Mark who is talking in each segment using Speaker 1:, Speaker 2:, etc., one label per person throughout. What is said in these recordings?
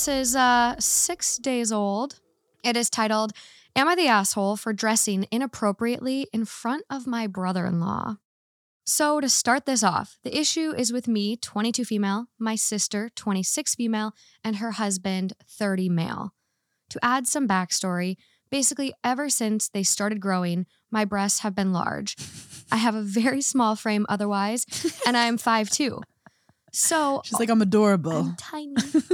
Speaker 1: is 6 days old. It is titled, Am I the Asshole for Dressing Inappropriately in Front of My Brother-in-Law? So to start this off, the issue is with me, 22 female, my sister, 26 female, and her husband, 30 male. To add some backstory, basically ever since they started growing, my breasts have been large. I have a very small frame otherwise, and I am 5'2". So
Speaker 2: she's like, I'm adorable.
Speaker 1: I'm tiny.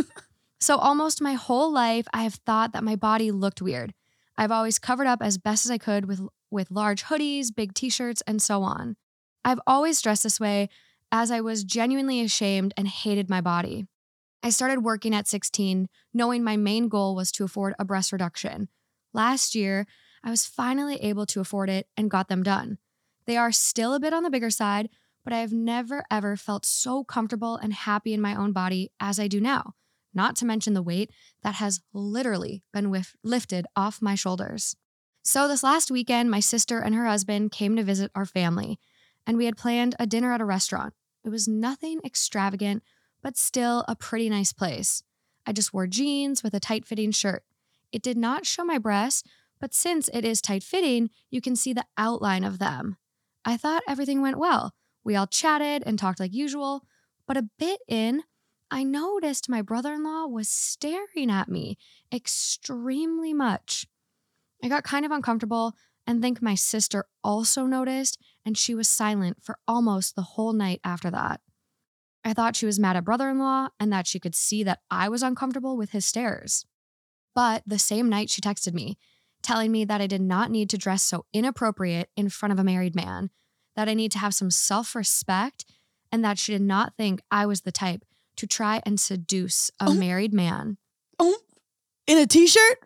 Speaker 1: So almost my whole life, I have thought that my body looked weird. I've always covered up as best as I could with large hoodies, big t-shirts, and so on. I've always dressed this way as I was genuinely ashamed and hated my body. I started working at 16, knowing my main goal was to afford a breast reduction. Last year, I was finally able to afford it and got them done. They are still a bit on the bigger side, but I have never ever felt so comfortable and happy in my own body as I do now, not to mention the weight that has literally been lifted off my shoulders. So this last weekend, my sister and her husband came to visit our family, and we had planned a dinner at a restaurant. It was nothing extravagant, but still a pretty nice place. I just wore jeans with a tight-fitting shirt. It did not show my breasts, but since it is tight-fitting, you can see the outline of them. I thought everything went well. We all chatted and talked like usual, but a bit in, I noticed my brother-in-law was staring at me extremely much. I got kind of uncomfortable and think my sister also noticed, and she was silent for almost the whole night after that. I thought she was mad at brother-in-law and that she could see that I was uncomfortable with his stares. But the same night she texted me, telling me that I did not need to dress so inappropriate in front of a married man, that I need to have some self-respect, and that she did not think I was the type to try and seduce a married man.
Speaker 2: Oh, in a t-shirt?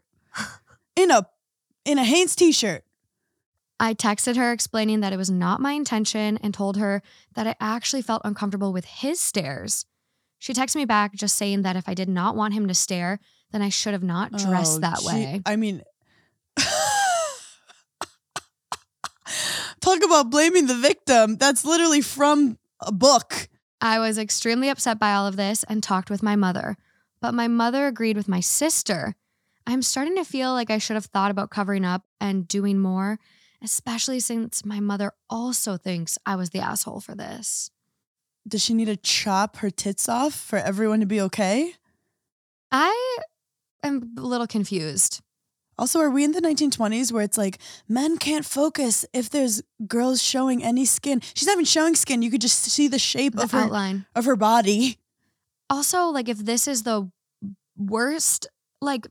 Speaker 2: in a Hanes t-shirt.
Speaker 1: I texted her explaining that it was not my intention and told her that I actually felt uncomfortable with his stares. She texted me back just saying that if I did not want him to stare, then I should have not dressed that way.
Speaker 2: I mean, talk about blaming the victim. That's literally from a book.
Speaker 1: I was extremely upset by all of this and talked with my mother, but my mother agreed with my sister. I'm starting to feel like I should have thought about covering up and doing more, especially since my mother also thinks I was the asshole for this.
Speaker 2: Does she need to chop her tits off for everyone to be okay?
Speaker 1: I am a little confused.
Speaker 2: Also, are we in the 1920s where it's like men can't focus if there's girls showing any skin? She's not even showing skin. You could just see the shape of her
Speaker 1: outline
Speaker 2: of her body.
Speaker 1: Also, like, if this is the worst, like,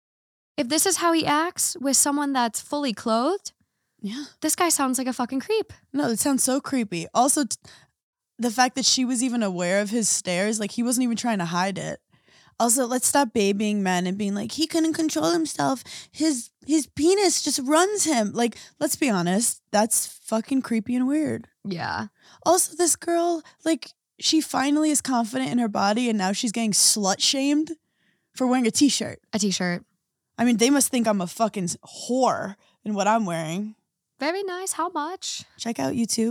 Speaker 1: if this is how he acts with someone that's fully clothed,
Speaker 2: yeah,
Speaker 1: this guy sounds like a fucking creep.
Speaker 2: No, it sounds so creepy. Also, the fact that she was even aware of his stares, like he wasn't even trying to hide it. Also, let's stop babying men and being like, he couldn't control himself. His penis just runs him. Like, let's be honest, that's fucking creepy and weird.
Speaker 1: Yeah.
Speaker 2: Also, this girl, like, she finally is confident in her body and now she's getting slut shamed for wearing a t-shirt.
Speaker 1: A t-shirt.
Speaker 2: I mean, they must think I'm a fucking whore in what I'm wearing.
Speaker 1: Very nice. How much?
Speaker 2: Check out YouTube.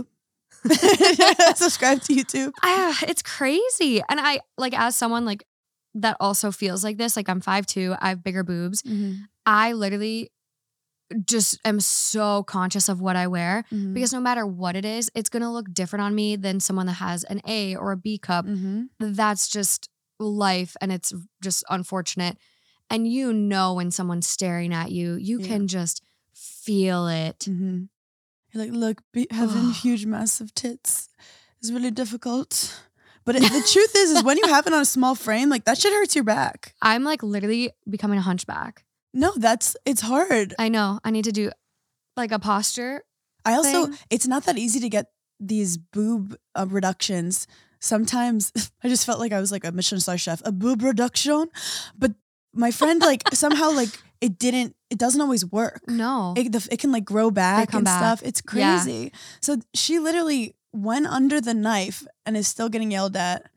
Speaker 2: Subscribe to YouTube.
Speaker 1: It's crazy. And I, like, as someone, like, that also feels like this, like, I'm 5'2", I have bigger boobs.
Speaker 2: Mm-hmm.
Speaker 1: I literally just am so conscious of what I wear because no matter what it is, it's going to look different on me than someone that has an A or a B cup. That's just life, and it's just unfortunate. And you know when someone's staring at you, you can just feel it.
Speaker 2: You're like, look, having huge, massive tits is really difficult. But the truth is when you have it on a small frame, like that shit hurts your back.
Speaker 1: I'm like literally becoming a hunchback.
Speaker 2: No, it's hard.
Speaker 1: I know. I need to do like a posture.
Speaker 2: It's not that easy to get these boob reductions. Sometimes I just felt like I was like a Michelin star chef, a boob reduction. But my friend, like somehow like it doesn't always work.
Speaker 1: No.
Speaker 2: It can like grow back and stuff. It's crazy. Yeah. So she literally went under the knife and is still getting yelled at.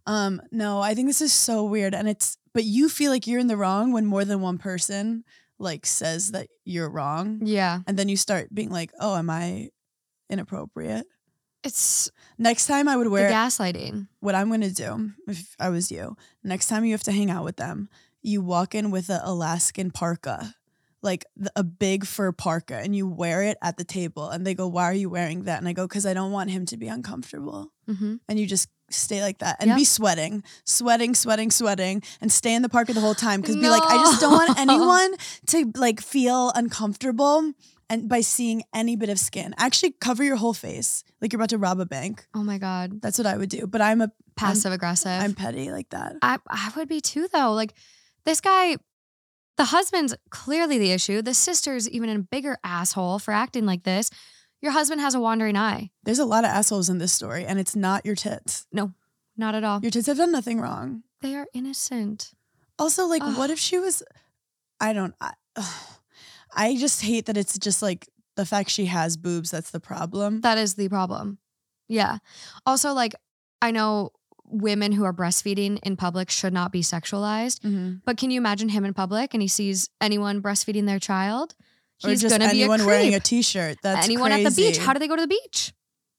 Speaker 2: No, I think this is so weird. But you feel like you're in the wrong when more than one person like says that you're wrong.
Speaker 1: Yeah.
Speaker 2: And then you start being like, oh, am I inappropriate?
Speaker 1: It's
Speaker 2: next time I would wear
Speaker 1: the gaslighting.
Speaker 2: What I'm going to do if I was you, next time you have to hang out with them, you walk in with an Alaskan parka, like a big fur parka, and you wear it at the table. And they go, why are you wearing that? And I go, because I don't want him to be uncomfortable.
Speaker 1: Mm-hmm.
Speaker 2: And you just stay like that and be sweating, and stay in the parka the whole time. Because be like, I just don't want anyone to like feel uncomfortable and by seeing any bit of skin. Actually cover your whole face like you're about to rob a bank.
Speaker 1: Oh my God.
Speaker 2: That's what I would do. But I'm a
Speaker 1: passive aggressive.
Speaker 2: I'm petty like that.
Speaker 1: I would be too though. Like this guy, the husband's clearly the issue. The sister's even a bigger asshole for acting like this. Your husband has a wandering eye.
Speaker 2: There's a lot of assholes in this story, and it's not your tits.
Speaker 1: No, not at all.
Speaker 2: Your tits have done nothing wrong.
Speaker 1: They are innocent.
Speaker 2: Also, like, what if she was, I just hate that it's just like the fact she has boobs that's the problem.
Speaker 1: That is the problem. Yeah. Also, like, I know women who are breastfeeding in public should not be sexualized, but can you imagine him in public and he sees anyone breastfeeding their child? He's going to be a creep.
Speaker 2: Anyone wearing a t-shirt. That's
Speaker 1: anyone
Speaker 2: crazy.
Speaker 1: At the beach. How do they go to the beach?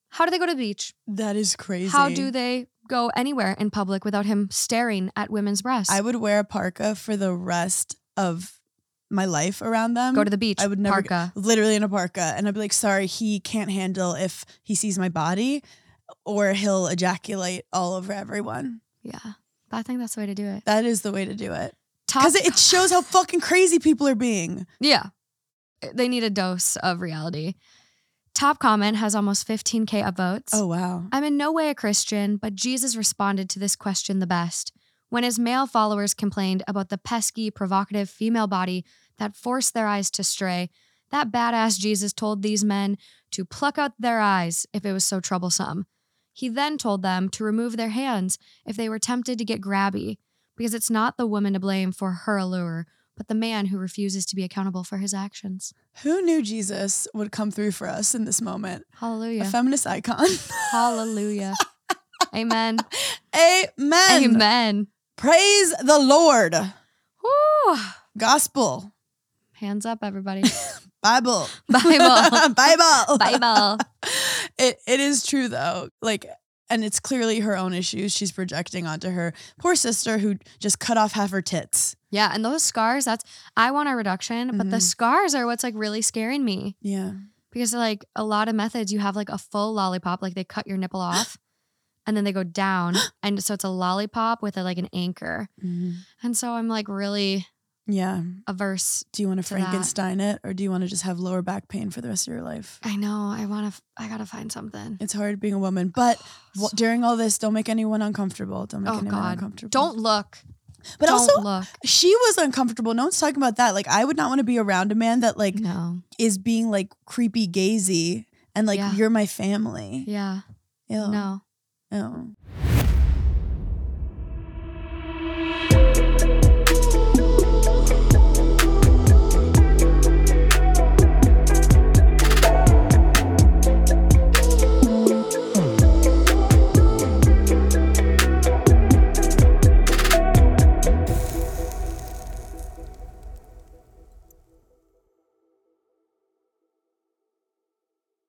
Speaker 2: That is crazy.
Speaker 1: How do they go anywhere in public without him staring at women's breasts?
Speaker 2: I would wear a parka for the rest of my life around them.
Speaker 1: Go to the beach.
Speaker 2: I would never
Speaker 1: parka.
Speaker 2: Literally in a parka. And I'd be like, sorry, he can't handle if he sees my body or he'll ejaculate all over everyone.
Speaker 1: Yeah. I think that's the way to do it.
Speaker 2: That is the way to do it. Because it shows how fucking crazy people are being.
Speaker 1: Yeah. They need a dose of reality. Top comment has almost 15K upvotes.
Speaker 2: Oh, wow.
Speaker 1: I'm in no way a Christian, but Jesus responded to this question the best. When his male followers complained about the pesky, provocative female body that forced their eyes to stray, that badass Jesus told these men to pluck out their eyes if it was so troublesome. He then told them to remove their hands if they were tempted to get grabby, because it's not the woman to blame for her allure, but the man who refuses to be accountable for his actions.
Speaker 2: Who knew Jesus would come through for us in this moment?
Speaker 1: Hallelujah.
Speaker 2: A feminist icon.
Speaker 1: Hallelujah. Amen.
Speaker 2: Amen.
Speaker 1: Amen.
Speaker 2: Praise the Lord.
Speaker 1: Woo.
Speaker 2: Gospel.
Speaker 1: Hands up, everybody.
Speaker 2: Bible.
Speaker 1: Bible.
Speaker 2: Bible.
Speaker 1: Bible.
Speaker 2: It is true though. Like, and it's clearly her own issues she's projecting onto her poor sister who just cut off half her tits.
Speaker 1: Yeah, and those scars, I want a reduction, but the scars are what's like really scaring me.
Speaker 2: Yeah.
Speaker 1: Because like a lot of methods, you have like a full lollipop, like they cut your nipple off and then they go down. And so it's a lollipop with like an anchor. And so I'm like really averse.
Speaker 2: Do you want to Frankenstein it, or do you want to just have lower back pain for the rest of your life?
Speaker 1: I know. I got to find something.
Speaker 2: It's hard being a woman, but during all this, don't make anyone uncomfortable. Don't make anyone uncomfortable.
Speaker 1: Don't look.
Speaker 2: But
Speaker 1: don't
Speaker 2: also,
Speaker 1: look.
Speaker 2: She was uncomfortable. No one's talking about that. Like, I would not want to be around a man that like is being like creepy gazy and like you're my family.
Speaker 1: Yeah.
Speaker 2: Ew.
Speaker 1: No.
Speaker 2: Ew.